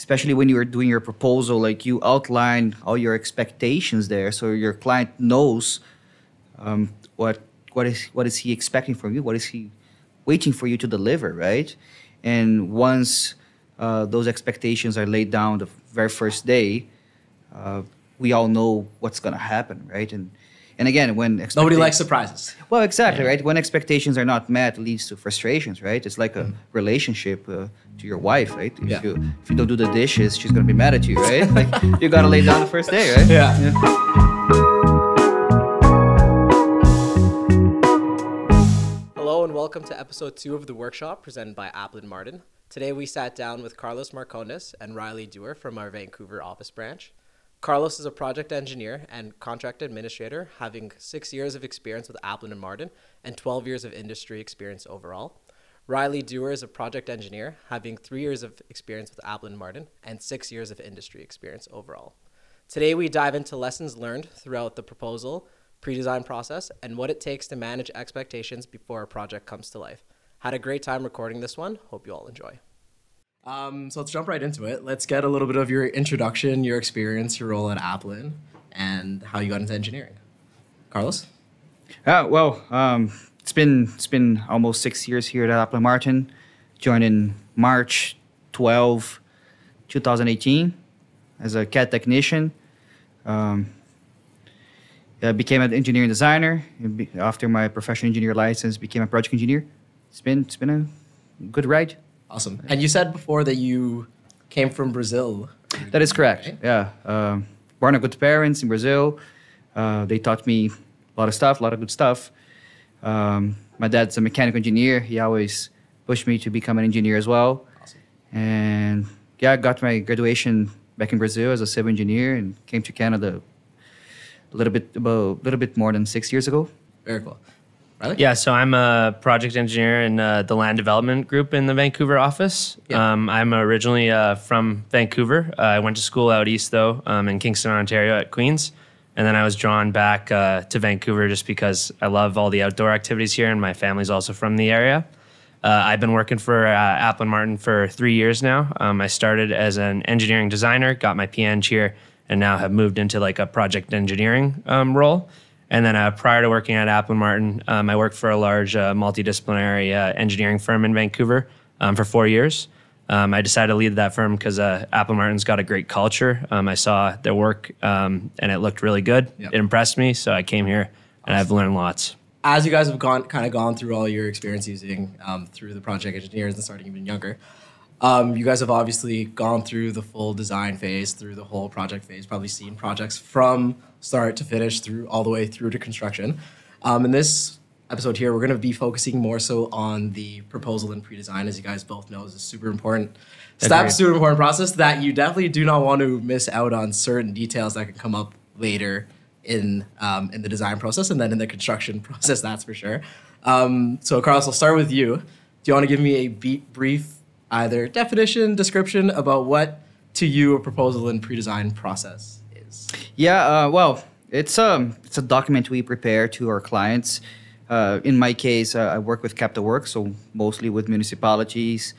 especially when you are doing your proposal, like you outline all your expectations there, so your client knows what is he expecting from you, what is he waiting for you to deliver, right? And once those expectations are laid down the very first day, we all know what's gonna happen, right? And again, when Nobody likes surprises. well, exactly, right? When expectations are not met, it leads to frustrations, right? It's like a relationship to your wife, right? Yeah. If you don't do the dishes, she's gonna be mad at you, right? Like you gotta lay down the first day, right? Hello and welcome to episode 2 of The Workshop presented by Applin Martin. Today we sat down with Carlos Marcondes and Riley Dewar from our Vancouver office branch. Carlos is a project engineer and contract administrator, having 6 years of experience with Applin & Martin and 12 years of industry experience overall. Riley Dewar is a project engineer, having 3 years of experience with Applin & Martin and 6 years of industry experience overall. Today we dive into lessons learned throughout the proposal, pre-design process, and what it takes to manage expectations before a project comes to life. Had a great time recording this one. Hope you all enjoy. So let's jump right into it. Let's get a little bit of your introduction, your experience, your role at Applin, and how you got into engineering. Carlos? It's been almost 6 years here at Applin Martin. Joined in March 12, 2018 as a CAD technician. Became an engineering designer. After my professional engineer license, became a project engineer. It's been a good ride. Awesome. And you said before that you came from Brazil. That is correct. Right? Yeah. Born of good parents in Brazil. They taught me a lot of good stuff. My dad's a mechanical engineer. He always pushed me to become an engineer as well. Awesome. And I got my graduation back in Brazil as a civil engineer and came to Canada a little bit more than 6 years ago. Very cool. Riley? Yeah, so I'm a project engineer in the land development group in the Vancouver office. Yeah. I'm originally from Vancouver. I went to school out east, though, in Kingston, Ontario at Queen's. And then I was drawn back to Vancouver just because I love all the outdoor activities here, and my family's also from the area. I've been working for Applin Martin for 3 years now. I started as an engineering designer, got my PN here, and now have moved into like a project engineering role. And then prior to working at Applin Martin, I worked for a large multidisciplinary engineering firm in Vancouver for 4 years. I decided to lead that firm because Applin Martin's got a great culture. I saw their work and it looked really good. Yep. It impressed me, so I came here and I've learned lots. As you guys have gone through all your experience using through the project engineers and starting even younger, you guys have obviously gone through the full design phase, through the whole project phase, probably seen projects from start to finish, through all the way through to construction. In this episode here, we're going to be focusing more so on the proposal and pre-design, as you guys both know is a super important step, super important process that you definitely do not want to miss out on certain details that can come up later in the design process and then in the construction process, that's for sure. So Carlos, I'll start with you. Do you want to give me a brief either definition, description about what to you a proposal and pre-design process is? Yeah, it's a document we prepare to our clients. In my case, I work with Capital Works, so mostly with municipalities.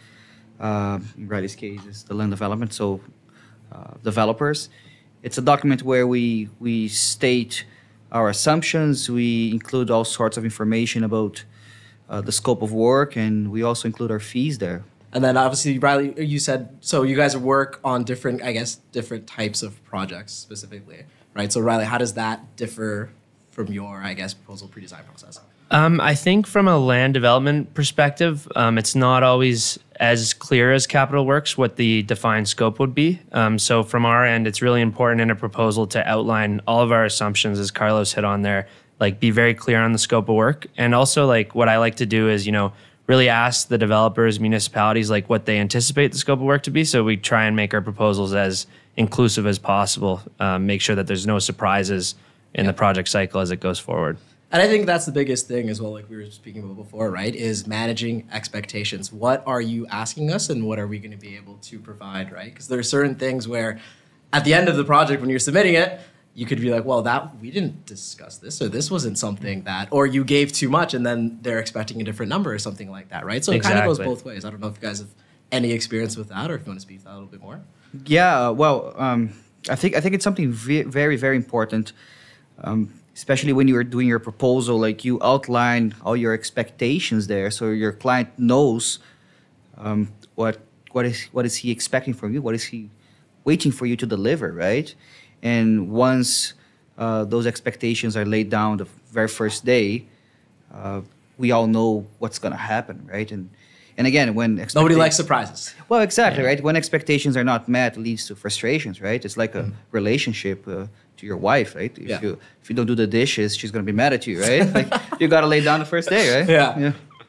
In Riley's case, it's the land development, so developers. It's a document where we state our assumptions. We include all sorts of information about the scope of work, and we also include our fees there. And then obviously, Riley, you said, so you guys work on different types of projects specifically, right? So Riley, how does that differ from your, proposal pre-design process? I think from a land development perspective, it's not always as clear as Capital Works what the defined scope would be. So from our end, it's really important in a proposal to outline all of our assumptions, as Carlos hit on there, like be very clear on the scope of work. And also like what I like to do is, really ask the developers, municipalities, like what they anticipate the scope of work to be. So we try and make our proposals as inclusive as possible, make sure that there's no surprises in the project cycle as it goes forward. And I think that's the biggest thing as well, like we were speaking about before, right, is managing expectations. What are you asking us and what are we going to be able to provide, right? Because there are certain things where at the end of the project, when you're submitting it, you could be like, well, we didn't discuss this, or this wasn't something that, or you gave too much and then they're expecting a different number or something like that, right? So it kind of goes both ways. I don't know if you guys have any experience with that or if you want to speak to that a little bit more. Yeah, well, I think it's something very very important, especially when you are doing your proposal. Like you outline all your expectations there, so your client knows um, what what is he expecting from you, what is he waiting for you to deliver, right? And once those expectations are laid down the very first day, uh, we all know what's gonna happen, right? And again, when Nobody likes surprises. well, exactly, right? When expectations are not met, it leads to frustrations, right? It's like a relationship to your wife, right? If Yeah. you don't do the dishes, she's gonna be mad at you, right? Like you gotta lay down the first day, right? Yeah.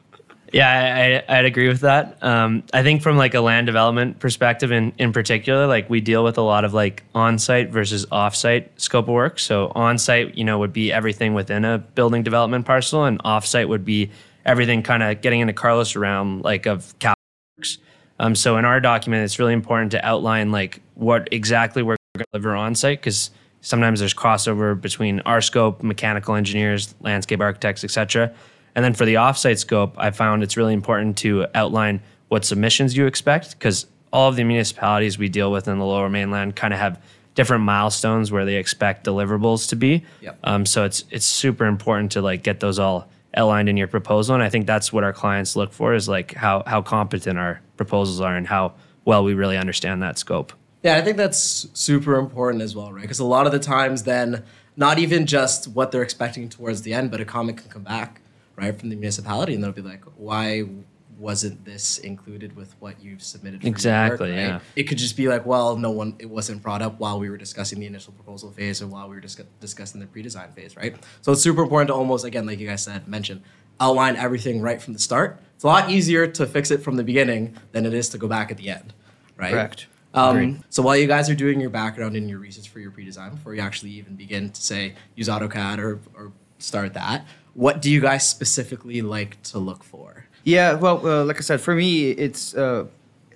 Yeah, I'd agree with that. I think from like a land development perspective in particular, like we deal with a lot of like on-site versus off-site scope of work. So on-site, would be everything within a building development parcel, and off-site would be everything kind of getting into Carlos realm like of capital works. So in our document, it's really important to outline like what exactly we're going to deliver on-site, because sometimes there's crossover between our scope, mechanical engineers, landscape architects, etc. And then for the offsite scope, I found it's really important to outline what submissions you expect, because all of the municipalities we deal with in the Lower Mainland kind of have different milestones where they expect deliverables to be. Yep. So it's super important to like get those all outlined in your proposal, and I think that's what our clients look for, is like how competent our proposals are and how well we really understand that scope. Yeah, I think that's super important as well, right? Because a lot of the times then, not even just what they're expecting towards the end, but a comment can come back, right, from the municipality, and they'll be like, why wasn't this included with what you've submitted for your Exactly, work, right? yeah. It could just be like, well, it wasn't brought up while we were discussing the initial proposal phase or while we were discussing the pre-design phase, right? So it's super important to almost, again, like you guys mentioned, outline everything right from the start. It's a lot easier to fix it from the beginning than it is to go back at the end, right? Correct. Agreed. So while you guys are doing your background and your research for your pre-design, before you actually even begin to say use AutoCAD or start that, what do you guys specifically like to look for? Yeah, well, like I said, for me, it's a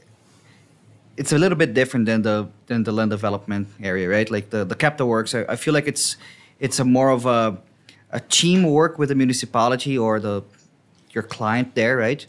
little bit different than the land development area, right? Like the capital works, I feel like it's a more of a teamwork with the municipality or your client there, right?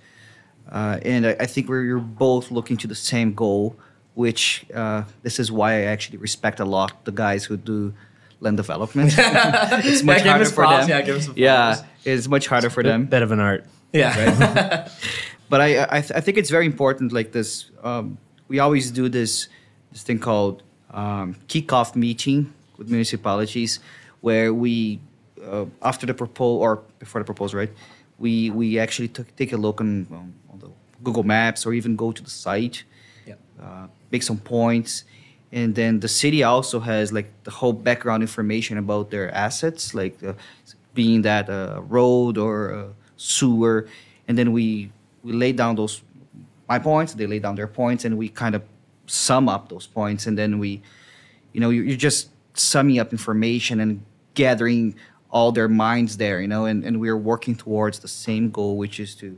And I think you're both looking to the same goal, which this is why I actually respect a lot the guys who do land development. It's much give harder us for props, them. yeah, give us some Yeah, flowers. it's much harder for them. Bit of an art. Yeah. But I think it's very important. Like this, we always do this thing called kickoff meeting with municipalities, where we after the proposal or before the proposal, right? We actually take a look on the Google Maps or even go to the site, Yeah. make some points, and then the city also has like the whole background information about their assets, like being that a road or a sewer, and then we lay down my points, they lay down their points, and we kind of sum up those points, and then you're just summing up information and gathering all their minds there, and we're working towards the same goal, which is to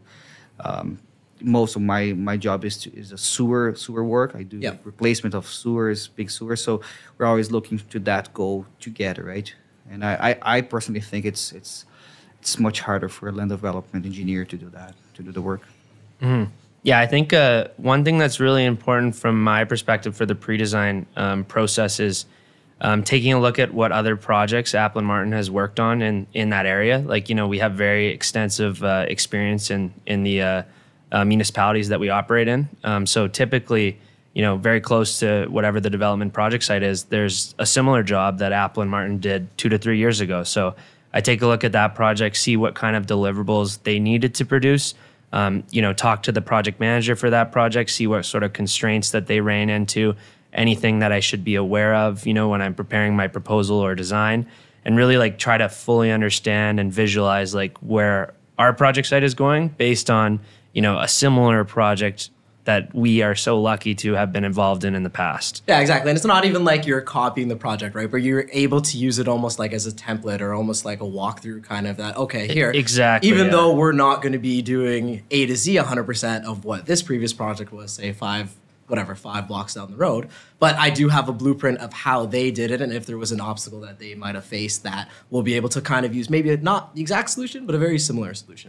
most of my job is a sewer work. I do Yeah. replacement of sewers, big sewers. So we're always looking to that goal together, right? And I personally think it's much harder for a land development engineer to do the work. Yeah, I think one thing that's really important from my perspective for the pre-design process is taking a look at what other projects Applin Martin has worked on in that area. Like, we have very extensive experience in the municipalities that we operate in. So typically, very close to whatever the development project site is, there's a similar job that Applin Martin did 2 to 3 years ago. So I take a look at that project, see what kind of deliverables they needed to produce, talk to the project manager for that project, see what sort of constraints that they ran into, anything that I should be aware of, when I'm preparing my proposal or design, and really like try to fully understand and visualize like where our project site is going based on, a similar project that we are so lucky to have been involved in the past. Yeah, exactly. And it's not even like you're copying the project, right? But you're able to use it almost like as a template or almost like a walkthrough kind of that, okay, here. Exactly, Even yeah. though we're not going to be doing A to Z 100% of what this previous project was, say 5 blocks down the road. But I do have a blueprint of how they did it. And if there was an obstacle that they might have faced, that we'll be able to kind of use maybe not the exact solution, but a very similar solution.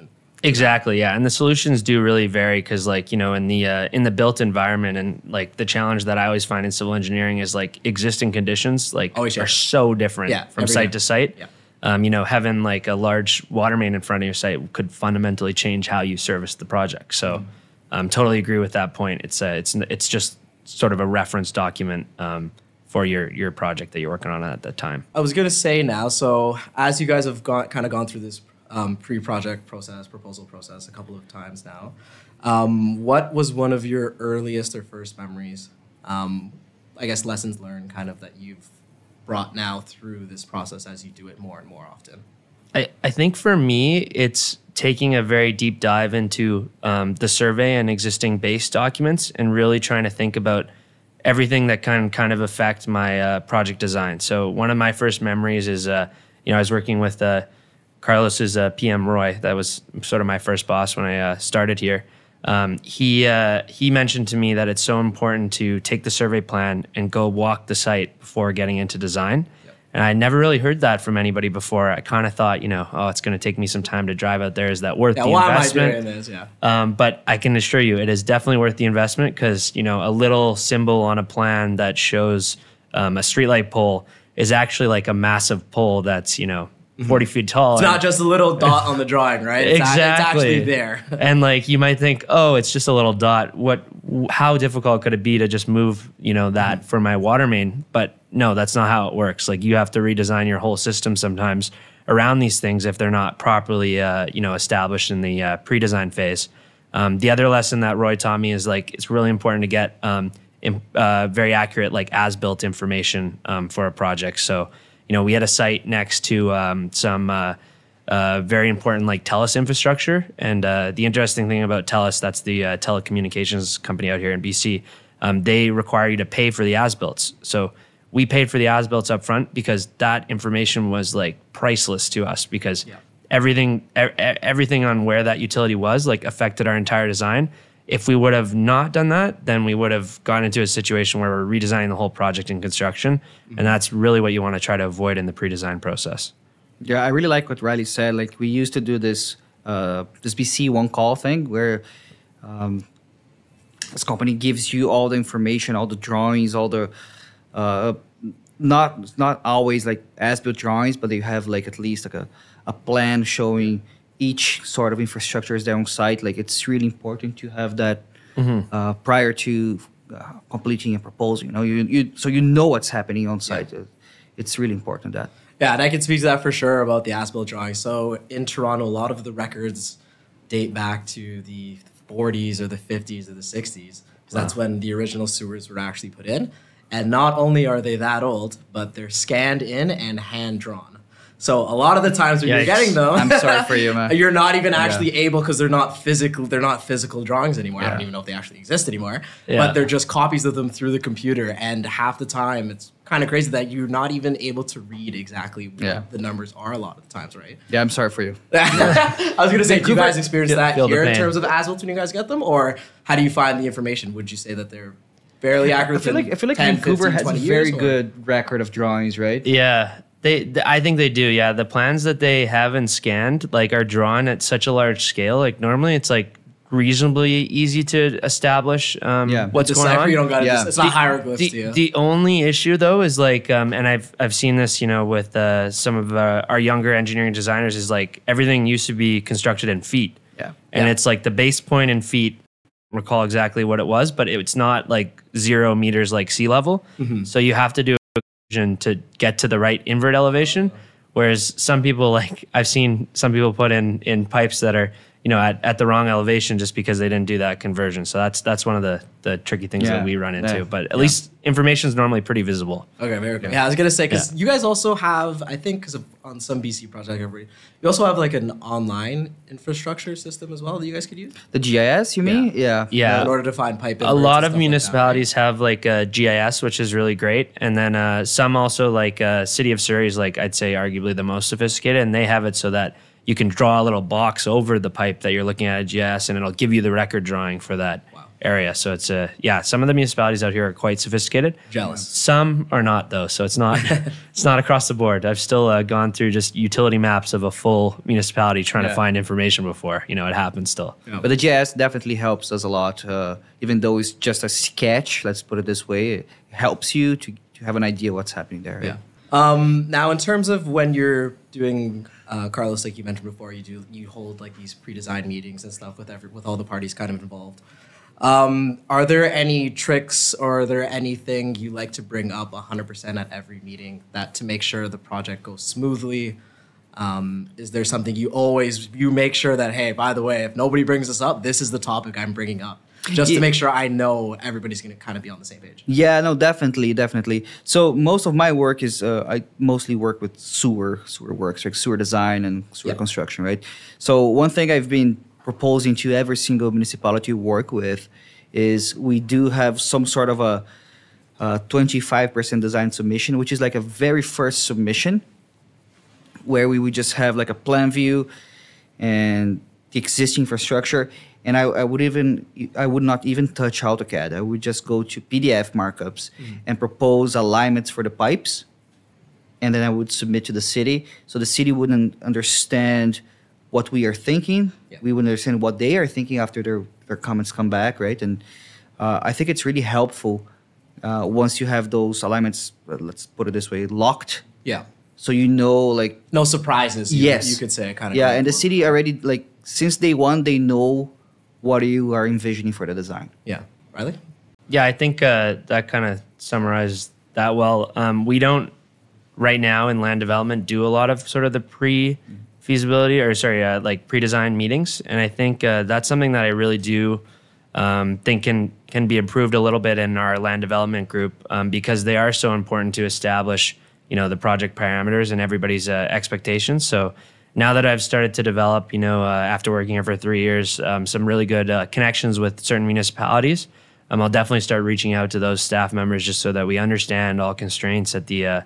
Exactly, yeah, and the solutions do really vary because, like, you know, in the built environment, and like the challenge that I always find in civil engineering is like existing conditions like Always, yeah. are so different Yeah, from every site year. to site. Yeah. You know, having like a large water main in front of your site could fundamentally change how you service the project. So, totally agree with that point. It's just sort of a reference document for your project that you're working on at that time. I was gonna say now. So as you guys have gone through this pre-project process, proposal process a couple of times now, what was one of your earliest or first memories? I guess lessons learned, kind of, that you've brought now through this process as you do it more and more often. I think for me, it's taking a very deep dive into the survey and existing base documents and really trying to think about everything that can kind of affect my project design. So one of my first memories is, I was working with Carlos's PM Roy. That was sort of my first boss when I started here. He mentioned to me that it's so important to take the survey plan and go walk the site before getting into design. And I never really heard that from anybody before. I kind of thought, it's going to take me some time to drive out there. Is that worth the investment? Why am I doing this? Yeah. But I can assure you, it is definitely worth the investment because, a little symbol on a plan that shows a streetlight pole is actually like a massive pole that's, 40 feet tall. It's not just a little dot on the drawing, right? Exactly. It's actually there. And like you might think, oh, it's just a little dot. How difficult could it be to just move, that for my water main? But no, that's not how it works. Like you have to redesign your whole system sometimes around these things if they're not properly, established in the pre-design phase. The other lesson that Roy taught me is like it's really important to get very accurate like as-built information for a project. So we had a site next to some very important like TELUS infrastructure. And the interesting thing about TELUS, that's the telecommunications company out here in BC, they require you to pay for the as-builts. So we paid for the as-builts up front because that information was like priceless to us because everything on where that utility was like affected our entire design. If we would have not done that, then we would have gone into a situation where we're redesigning the whole project in construction. And that's really what you want to try to avoid in the pre-design process. Yeah, I really like what Riley said. Like we used to do this BC one call thing where this company gives you all the information, all the drawings, all the not always like as-built drawings, but they have like at least like a plan showing each sort of infrastructure is there on site. Like it's really important to have that prior to completing a proposal. So you know what's happening on site. Yeah. It's really important that. Yeah, and I can speak to that for sure about the as-built drawing. So in Toronto, a lot of the records date back to the 40s or the 50s or the 60s. Because that's when the original sewers were actually put in. And not only are they that old, but they're scanned in and hand-drawn. So a lot of the times when you're getting them, I'm sorry for you, man. You're not even actually able because they're not physical drawings anymore. I don't even know if they actually exist anymore. Yeah. But they're just copies of them through the computer, and half the time it's kind of crazy that you're not even able to read exactly what the numbers are a lot of the times, right? Yeah, I'm sorry for you. I was gonna say, do you guys experience that feel the here in pain. terms of as-built when you guys get them, or how do you find the information? Would you say that they're fairly accurate? I feel like 10, Vancouver 15, has a 20 very years, or- good record of drawings, right? Yeah, I think they do. Yeah, the plans that they have and scanned like are drawn at such a large scale. Like normally, it's like reasonably easy to establish what's going Decipher, on. you don't gotta Yeah. it's not hieroglyphs to you. The only issue though is like, and I've seen this, with some of our younger engineering designers is like everything used to be constructed in feet. Yeah. And it's like the base point in feet. Recall exactly what it was, but it's not like 0 meters like sea level. So you have to do to get to the right invert elevation, whereas some people like I've seen some people put in pipes that are at the wrong elevation just because they didn't do that conversion. So that's one of the tricky things that we run into. But at least information is normally pretty visible. Okay, very good. Yeah, I was gonna say because you guys also have, I think, because on some BC project you also have like an online infrastructure system as well that you guys could use. The GIS, you mean? Yeah. Yeah. In order to find pipe. A inverts lot and of stuff municipalities have like a GIS, which is really great. And then some also like City of Surrey is like, I'd say arguably the most sophisticated, and they have it so that you can draw a little box over the pipe that you're looking at a GIS and it'll give you the record drawing for that area. So it's some of the municipalities out here are quite sophisticated. Jealous. Some are not though. So it's not it's not across the board. I've still gone through just utility maps of a full municipality trying to find information before, it happens still. Yeah. But the GIS definitely helps us a lot. Even though it's just a sketch, let's put it this way, it helps you to have an idea what's happening there. Right? Yeah. Now, in terms of when you're doing, Carlos, like you mentioned before, you hold like these pre-designed meetings and stuff with all the parties kind of involved. Are there any tricks or are there anything you like to bring up 100% at every meeting that to make sure the project goes smoothly? Is there something you make sure that, hey, by the way, if nobody brings this up, this is the topic I'm bringing up, just to make sure I know everybody's going to kind of be on the same page? Yeah, no, definitely. So most of my work is I mostly work with sewer works, like sewer design and sewer construction, right? So one thing I've been proposing to every single municipality we work with is we do have some sort of a 25% design submission, which is like a very first submission where we would just have like a plan view and the existing infrastructure. And I would not even touch AutoCAD. I would just go to PDF markups and propose alignments for the pipes. And then I would submit to the city. So the city wouldn't understand what we are thinking. Yeah. We would understand what they are thinking after their comments come back, right? And I think it's really helpful once you have those alignments, let's put it this way, locked. Yeah. So like... No surprises, Yes. you could say. Kind of. Yeah, and the city already, like, since day one, they know what you are envisioning for the design. Yeah. Riley? Yeah, I think that kind of summarizes that well. We don't, right now in land development, do a lot of sort of the pre-feasibility like pre-design meetings. And I think that's something that I really do think can be improved a little bit in our land development group because they are so important to establish, the project parameters and everybody's expectations. So now that I've started to develop, after working here for 3 years, some really good connections with certain municipalities, I'll definitely start reaching out to those staff members just so that we understand all constraints at the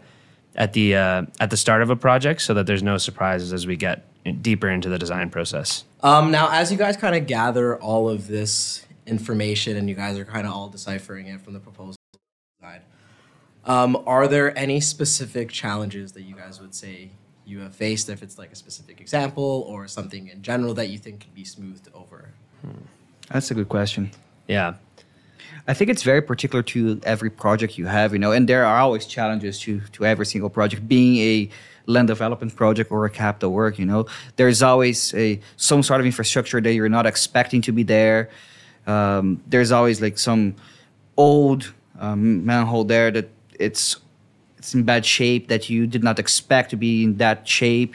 start of a project, so that there's no surprises as we get deeper into the design process. Now, as you guys kind of gather all of this information and you guys are kind of all deciphering it from the proposal side, are there any specific challenges that you guys would say you have faced, if it's like a specific example or something in general that you think can be smoothed over? That's a good question. Yeah. I think it's very particular to every project you have, and there are always challenges to every single project. Being a land development project or a capital work, there's always some sort of infrastructure that you're not expecting to be there. There's always like some old manhole there that it's in bad shape that you did not expect to be in that shape,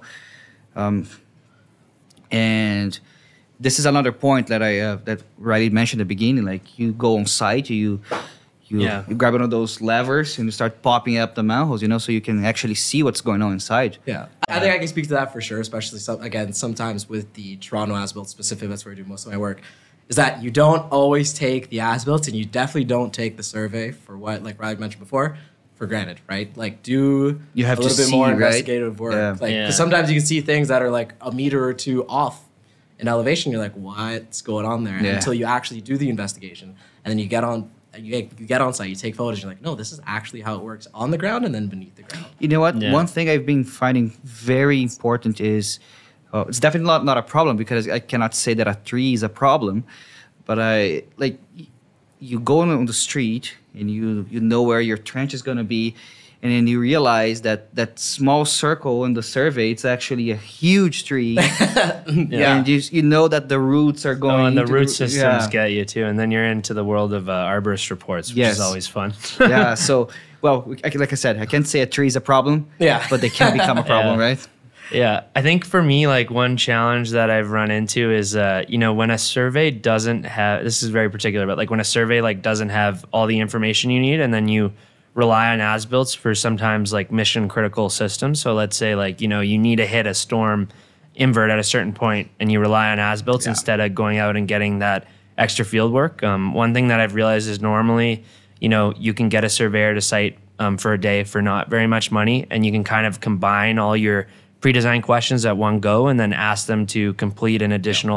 and this is another point that that Riley mentioned at the beginning. Like you go on site, you grab one of those levers and you start popping up the manholes, so you can actually see what's going on inside. Yeah, I think I can speak to that for sure, especially sometimes with the Toronto as-built specifically, that's where I do most of my work, is that you don't always take the as-built and you definitely don't take the survey for what, like Riley mentioned before, for granted, right? Like You have a little to bit more see, right? investigative work. Yeah. Like, 'cause sometimes you can see things that are like a meter or two off in elevation. You're like, what's going on there? And until you actually do the investigation, and then you get on site, you take photos, you're like, no, this is actually how it works on the ground and then beneath the ground. You know what? Yeah. One thing I've been finding very important is, it's definitely not a problem because I cannot say that a tree is a problem, but you go on the street and you know where your trench is going to be, and then you realize that small circle in the survey, it's actually a huge tree. And you know that the roots are going. And the into root systems yeah. get you too. And then you're into the world of arborist reports, which Yes. is always fun. Yeah. So, like I said, I can't say a tree is a problem. Yeah. But they can become a problem, Yeah. right? Yeah, I think for me, like one challenge that I've run into is, when a survey doesn't have, this is very particular, but like when a survey like doesn't have all the information you need, and then you rely on as-builts for sometimes like mission critical systems. So let's say like, you need to hit a storm invert at a certain point and you rely on as-builts instead of going out and getting that extra field work. One thing that I've realized is normally, you can get a surveyor to site for a day for not very much money, and you can kind of combine all your pre-designed questions at one go and then ask them to complete an additional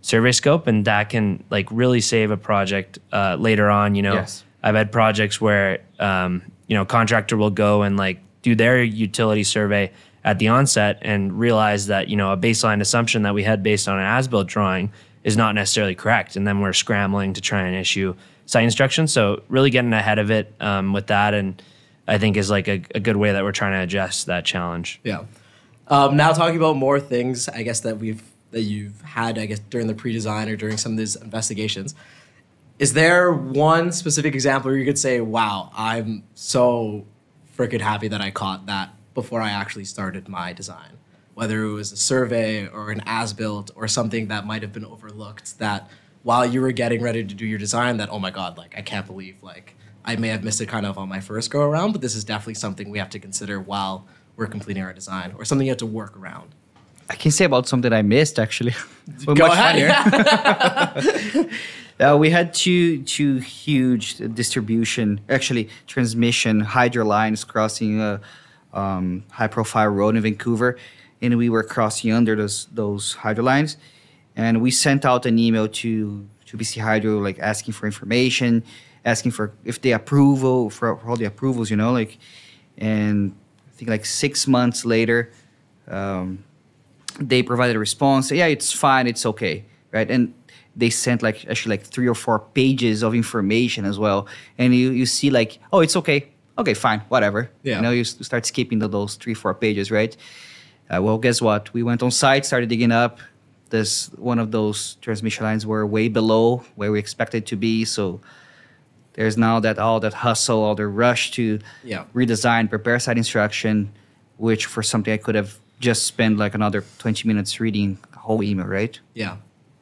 survey scope, and that can like really save a project later on. Yes. I've had projects where contractor will go and like do their utility survey at the onset and realize that a baseline assumption that we had based on an as-built drawing is not necessarily correct, and then we're scrambling to try and issue site instructions. So really getting ahead of it with that, and I think is like a good way that we're trying to address that challenge. Yeah. Now talking about more things, I guess that you've had, I guess, during the pre-design or during some of these investigations. Is there one specific example where you could say, "Wow, I'm so freaking happy that I caught that before I actually started my design"? Whether it was a survey or an as-built or something that might have been overlooked, that while you were getting ready to do your design, that, oh my God, like I can't believe like I may have missed it kind of on my first go around, but this is definitely something we have to consider while we're completing our design, or something you have to work around. I can say about something I missed actually. But Go much ahead. funnier. We had two huge transmission hydro lines crossing a high-profile road in Vancouver, and we were crossing under those hydro lines, and we sent out an email to BC Hydro, like asking for information, asking for if they approval for all the approvals, and I think like 6 months later, they provided a response. Yeah, it's fine, it's okay, right? And they sent like 3 or 4 pages of information as well, and you see like, oh, it's okay, fine, whatever. Yeah. You start skipping those 3-4 pages, right? Well, guess what? We went on site, started digging up. One of those transmission lines were way below where we expected to be, so there's now all that hustle, all the rush to redesign, prepare site instruction, which for something I could have just spent like another 20 minutes reading a whole email, right? Yeah.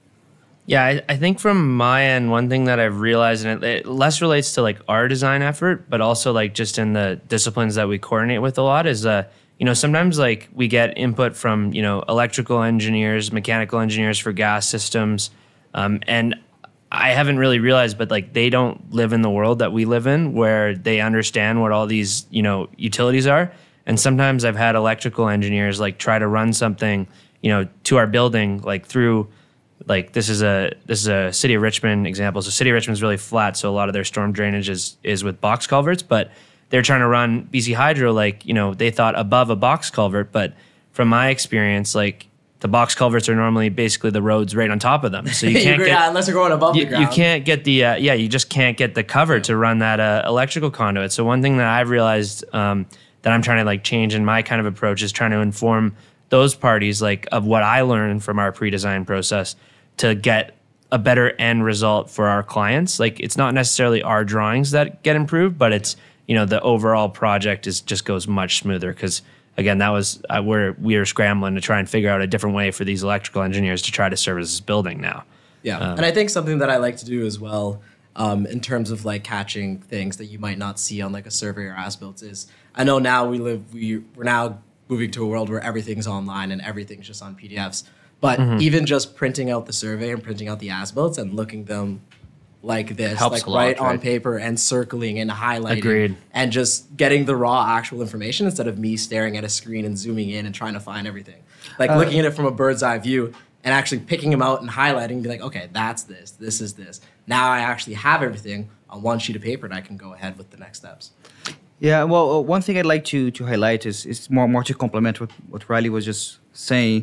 Yeah, I think from my end, one thing that I've realized, and it less relates to like our design effort, but also like just in the disciplines that we coordinate with a lot, is sometimes like we get input from electrical engineers, mechanical engineers for gas systems, and I haven't really realized, but like they don't live in the world that we live in, where they understand what all these utilities are. And sometimes I've had electrical engineers like try to run something to our building, like through. Like this is a City of Richmond example. So City of Richmond's really flat, so a lot of their storm drainage is with box culverts. But they're trying to run BC Hydro they thought above a box culvert. But from my experience, like the box culverts are normally basically the roads right on top of them. So you can't get unless you're going above the ground. You can't get the you just can't get the cover to run that electrical conduit. So one thing that I've realized that I'm trying to like change in my kind of approach is trying to inform those parties like of what I learned from our pre-design process to get a better end result for our clients. Like it's not necessarily our drawings that get improved, but it's the overall project just goes much smoother, because again, that was we were scrambling to try and figure out a different way for these electrical engineers to try to service this building now. Yeah, and I think something that I like to do as well, in terms of like catching things that you might not see on like a survey or as-built, is I know now we're now moving to a world where everything's online and everything's just on PDFs. But even just printing out the survey and printing out the as-builts and looking them like this, helps like a lot, right on right? paper and circling and highlighting, Agreed. and just getting the raw actual information instead of me staring at a screen and zooming in and trying to find everything. Like looking at it from a bird's eye view and actually picking them out and highlighting, and be like, okay, that's this is this. Now I actually have everything on one sheet of paper and I can go ahead with the next steps. Yeah, well, one thing I'd like to highlight is more to complement what Riley was just saying.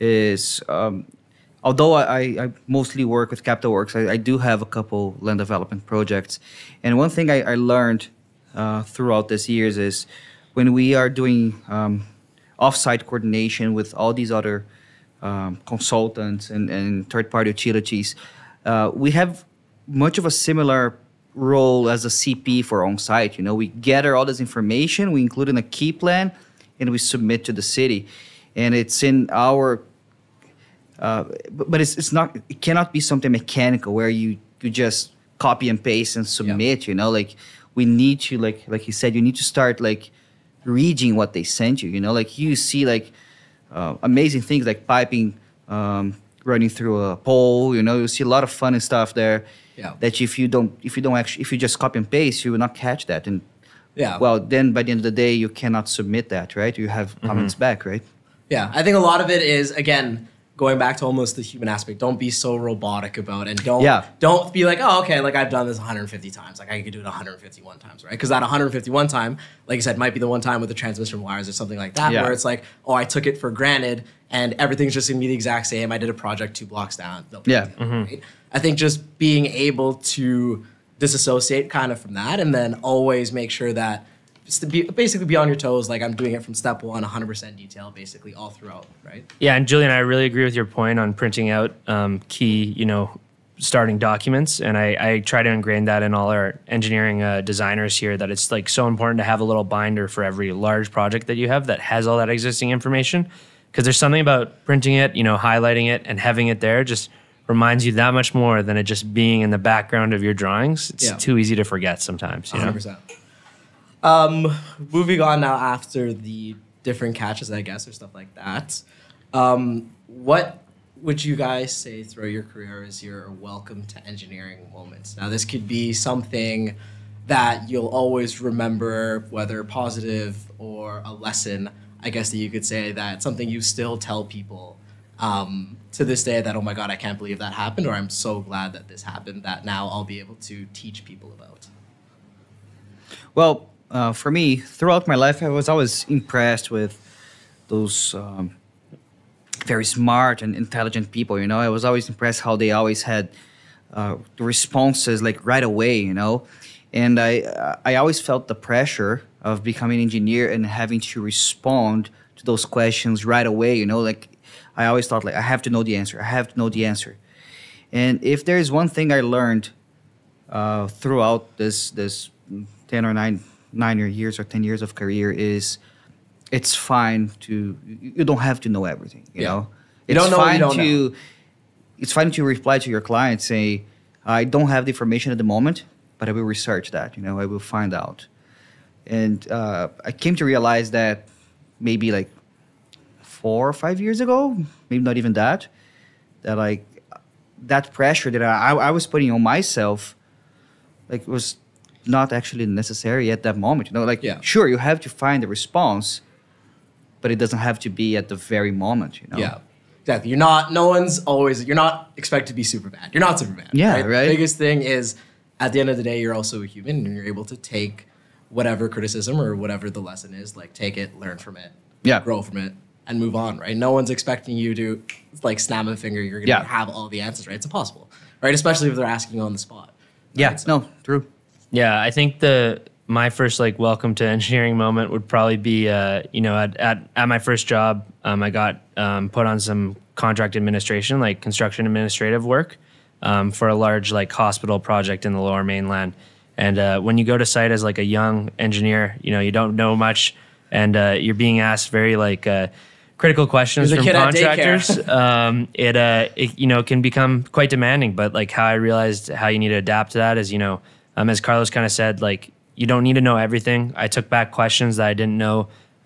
Is although I mostly work with Capital Works, I do have a couple land development projects. And one thing I learned throughout these years is when we are doing off-site coordination with all these other consultants and third-party utilities, we have much of a similar role as a CP for on-site. We gather all this information, we include in a key plan, and we submit to the city. And it's in our but it's not. It cannot be something mechanical where you just copy and paste and submit. Like we need to like you said, you need to start like reading what they sent you. Like you see like amazing things like piping running through a pole. You see a lot of fun and stuff there. Yeah. That if you just copy and paste, you will not catch that. And well, then by the end of the day, you cannot submit that, right? You have comments back, right? Yeah, I think a lot of it is, again, going back to almost the human aspect, don't be so robotic about it, and Yeah. don't be like, oh, okay, like I've done this 150 times, like I could do it 151 times, right? Because that 151 time, like you said, might be the one time with the transmission wires or something like that, Yeah. where it's like, oh, I took it for granted, and everything's just gonna be the exact same. I did a project 2 blocks down. Yeah. Right? I think just being able to disassociate kind of from that, and then always make sure that just to basically be on your toes, like I'm doing it from step 1, 100% detail, basically all throughout, right? Yeah, and Julian, I really agree with your point on printing out key, starting documents, and I try to ingrain that in all our engineering designers here. That it's like so important to have a little binder for every large project that you have that has all that existing information, because there's something about printing it, highlighting it, and having it there just reminds you that much more than it just being in the background of your drawings. It's Yeah. too easy to forget sometimes. 100%. Moving on now after the different catches, I guess, or stuff like that. What would you guys say throughout your career is your welcome to engineering moments? Now, this could be something that you'll always remember, whether positive or a lesson, I guess that you could say that something you still tell people to this day that, oh my God, I can't believe that happened, or I'm so glad that this happened that now I'll be able to teach people about. Well, for me, throughout my life, I was always impressed with those very smart and intelligent people. I was always impressed how they always had the responses like right away. And I always felt the pressure of becoming an engineer and having to respond to those questions right away. Like I always thought like I have to know the answer. I have to know the answer. And if there is one thing I learned throughout this 10 or 9 years or 10 years of career is it's fine to you don't have to know everything. You know, You don't know, you don't know. It's fine to reply to your client say I don't have the information at the moment, but I will research that. I will find out. And I came to realize that maybe like 4 or 5 years ago, maybe not even that like that pressure that I was putting on myself, like was not actually necessary at that moment. Sure, you have to find the response, but it doesn't have to be at the very moment. Yeah, exactly. You're not expected to be super bad. You're not super bad. Yeah, right. The biggest thing is at the end of the day, you're also a human and you're able to take whatever criticism or whatever the lesson is, like take it, learn from it, grow from it, and move on, right? No one's expecting you to like snap a finger, you're gonna have all the answers, right? It's impossible, right? Especially if they're asking you on the spot. Yeah, right? So- no, true. Yeah, I think my first like welcome to engineering moment would probably be at my first job, I got put on some contract administration, like construction administrative work, for a large like hospital project in the Lower Mainland. And when you go to site as like a young engineer, you don't know much, and you're being asked very like critical questions You're the from kid at contractors. It can become quite demanding. But like how I realized how you need to adapt to that is as Carlos kind of said, like you don't need to know everything. I took back questions that I didn't know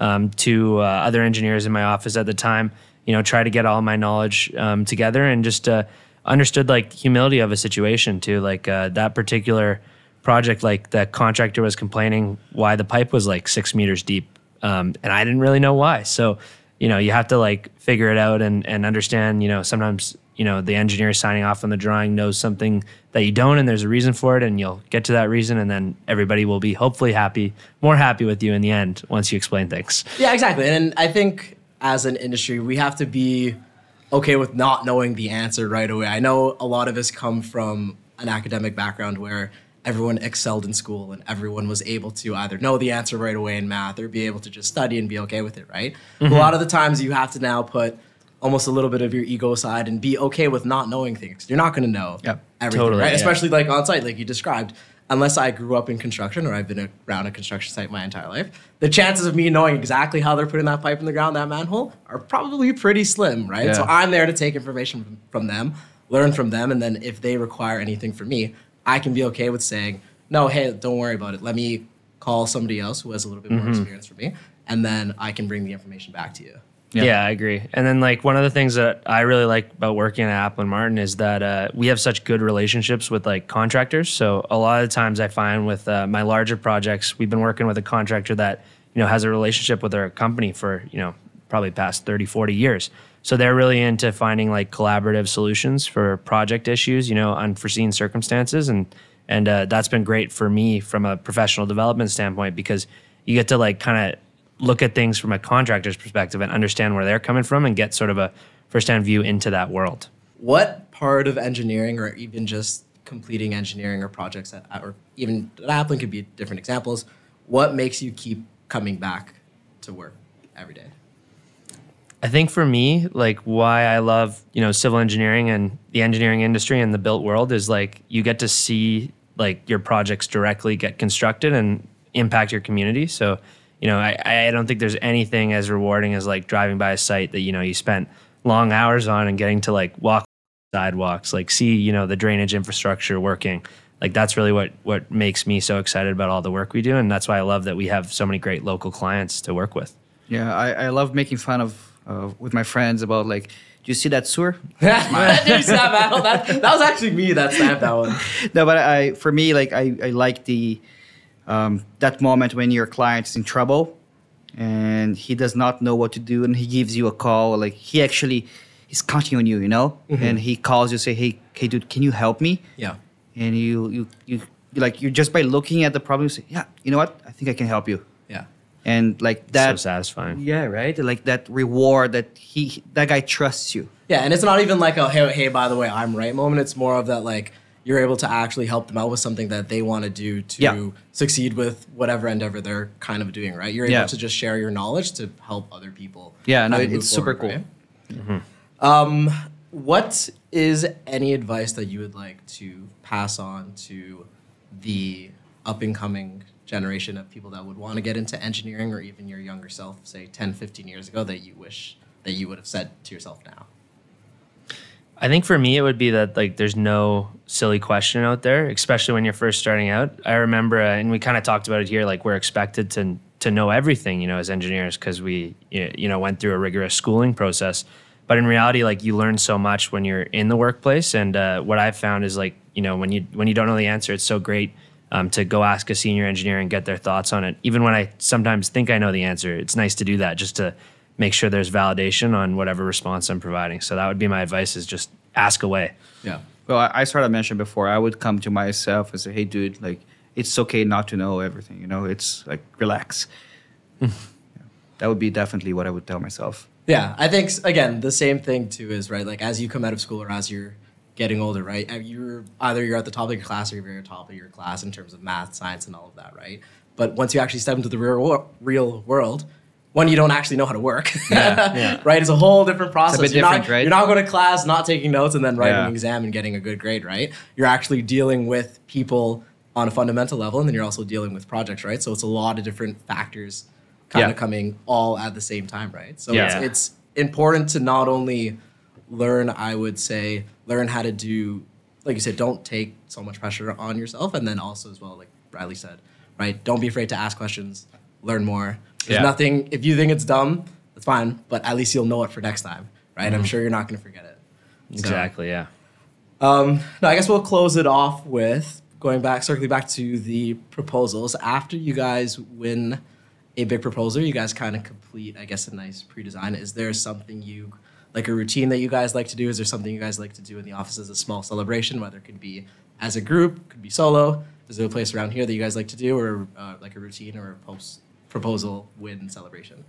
to other engineers in my office at the time. Try to get all my knowledge together and just understood like humility of a situation too. Like that particular project, like the contractor was complaining why the pipe was like 6 meters deep, and I didn't really know why. So you have to like figure it out and understand. Sometimes the engineer signing off on the drawing knows something that you don't, and there's a reason for it, and you'll get to that reason, and then everybody will be hopefully more happy with you in the end once you explain things. Yeah, exactly. And I think as an industry, we have to be okay with not knowing the answer right away. I know a lot of us come from an academic background where everyone excelled in school and everyone was able to either know the answer right away in math or be able to just study and be okay with it, right? Mm-hmm. A lot of the times you have to now put almost a little bit of your ego aside and be okay with not knowing things. You're not going to know everything, totally, right? yeah. Especially like on site, like you described. Unless I grew up in construction or I've been around a construction site my entire life, the chances of me knowing exactly how they're putting that pipe in the ground, that manhole, are probably pretty slim, right? Yeah. So I'm there to take information from them, learn from them, and then if they require anything from me, I can be okay with saying, no, hey, don't worry about it. Let me call somebody else who has a little bit more experience from me, and then I can bring the information back to you. Yeah, I agree. And then like one of the things that I really like about working at Applin Martin is that we have such good relationships with like contractors. So a lot of the times I find with my larger projects, we've been working with a contractor that has a relationship with our company for probably past 30, 40 years. So they're really into finding like collaborative solutions for project issues, unforeseen circumstances, and that's been great for me from a professional development standpoint because you get to like kind of look at things from a contractor's perspective and understand where they're coming from and get sort of a firsthand view into that world. What part of engineering, or even just completing engineering or projects or even at Applin could be different examples, what makes you keep coming back to work every day? I think for me, like why I love, civil engineering and the engineering industry and the built world is like you get to see like your projects directly get constructed and impact your community. So, I don't think there's anything as rewarding as like driving by a site that, you spent long hours on and getting to like walk sidewalks, like see, the drainage infrastructure working. Like that's really what makes me so excited about all the work we do. And that's why I love that we have so many great local clients to work with. Yeah, I love making fun of with my friends about like, do you see that sewer? Did you snap battle? That was actually me that snapped that one. No, but for me, like I like the that moment when your client is in trouble and he does not know what to do and he gives you a call. Like he's counting on you, and he calls you, say, hey, dude, can you help me? Yeah. And you like you just by looking at the problem, you say, yeah, you know what? I think I can help you. Yeah. And like that, So satisfying. yeah, right. Like that reward that that guy trusts you. Yeah, and it's not even like a hey, by the way, I'm right moment. It's more of that like you're able to actually help them out with something that they want to do to succeed with whatever endeavor they're kind of doing, right? You're able to just share your knowledge to help other people. Yeah, no, kind of move it's super forward, cool. right? What is any advice that you would like to pass on to the up and coming generation of people that would want to get into engineering, or even your younger self, say 10, 15 years ago, that you wish that you would have said to yourself now? I think for me, it would be that like there's no silly question out there, especially when you're first starting out. I remember, and we kind of talked about it here, like we're expected to know everything, as engineers, because we, went through a rigorous schooling process. But in reality, like you learn so much when you're in the workplace. And what I've found is like, when you don't know the answer, it's so great to go ask a senior engineer and get their thoughts on it. Even when I sometimes think I know the answer, it's nice to do that just to make sure there's validation on whatever response I'm providing. So that would be my advice, is just ask away. Yeah. Well, I sort of mentioned before, I would come to myself and say, hey, dude, like, it's okay not to know everything, It's like, relax. Yeah. That would be definitely what I would tell myself. Yeah, I think, again, the same thing, too, is, right, like, as you come out of school or as you're getting older, right, you're at the top of your class or you're at the top of your class in terms of math, science, and all of that, right? But once you actually step into the real world, one, you don't actually know how to work, right? It's a whole different process. It's a bit different, right? You're not going to class, not taking notes, and then writing an exam and getting a good grade, right? You're actually dealing with people on a fundamental level, and then you're also dealing with projects, right? So it's a lot of different factors kind of coming all at the same time, right? So it's important to not only learn how to do, like you said, don't take so much pressure on yourself, and then also as well, like Riley said, right? Don't be afraid to ask questions, learn more. There's nothing, if you think it's dumb, that's fine, but at least you'll know it for next time, right? I'm sure you're not going to forget it. Exactly, yeah. No, I guess we'll close it off with circling back to the proposals. After you guys win a big proposal, you guys kind of complete, I guess, a nice pre-design. Is there something like a routine that you guys like to do? Is there something you guys like to do in the office as a small celebration, whether it could be as a group, could be solo? Is there a place around here that you guys like to do, or like a routine or a post-proposal win celebration?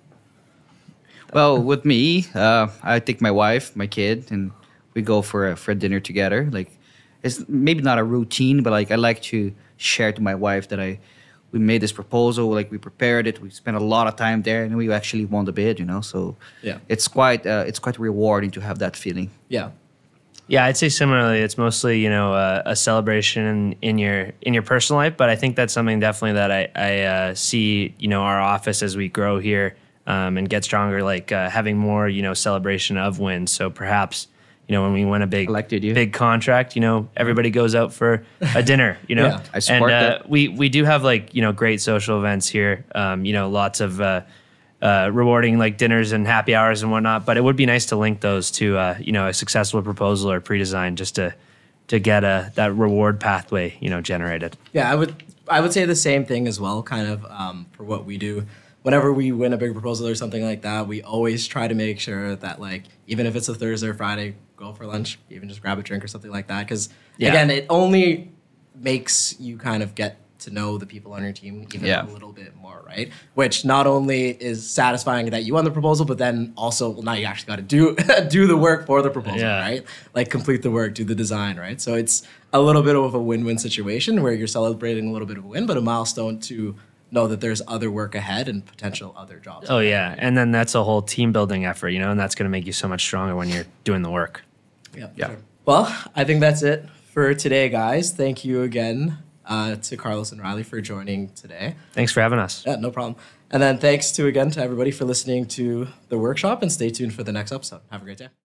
Well, with me, I take my wife, my kid, and we go for a dinner together. Like, it's maybe not a routine, but like I like to share to my wife that we made this proposal, like we prepared it, we spent a lot of time there, and we actually won the bid. So it's quite rewarding to have that feeling. Yeah. Yeah, I'd say similarly. It's mostly a celebration in your personal life, but I think that's something definitely that I see our office as we grow here and get stronger, like having more celebration of wins. So perhaps when we win a big contract, everybody goes out for a dinner. Yeah, I support that. We do have like great social events here. Lots of rewarding like dinners and happy hours and whatnot. But it would be nice to link those to a successful proposal or pre-design, just to get that reward pathway generated. Yeah, I would say the same thing as well, kind of for what we do. whenever we win a big proposal or something like that, we always try to make sure that like even if it's a Thursday or Friday, go for lunch, even just grab a drink or something like that. Because again, it only makes you kind of get to know the people on your team even a little bit more, right? Which not only is satisfying that you won the proposal, but then also, well, now you actually got to do do the work for the proposal, right? Like complete the work, do the design, right? So it's a little bit of a win-win situation where you're celebrating a little bit of a win, but a milestone to know that there's other work ahead and potential other jobs. Oh yeah, and then that's a whole team building effort, you know, and that's going to make you so much stronger when you're doing the work. Yeah. Sure. Well, I think that's it for today, guys. Thank you again to Carlos and Riley for joining today. Thanks for having us. Yeah, no problem. And then thanks to everybody for listening to the workshop, and stay tuned for the next episode. Have a great day.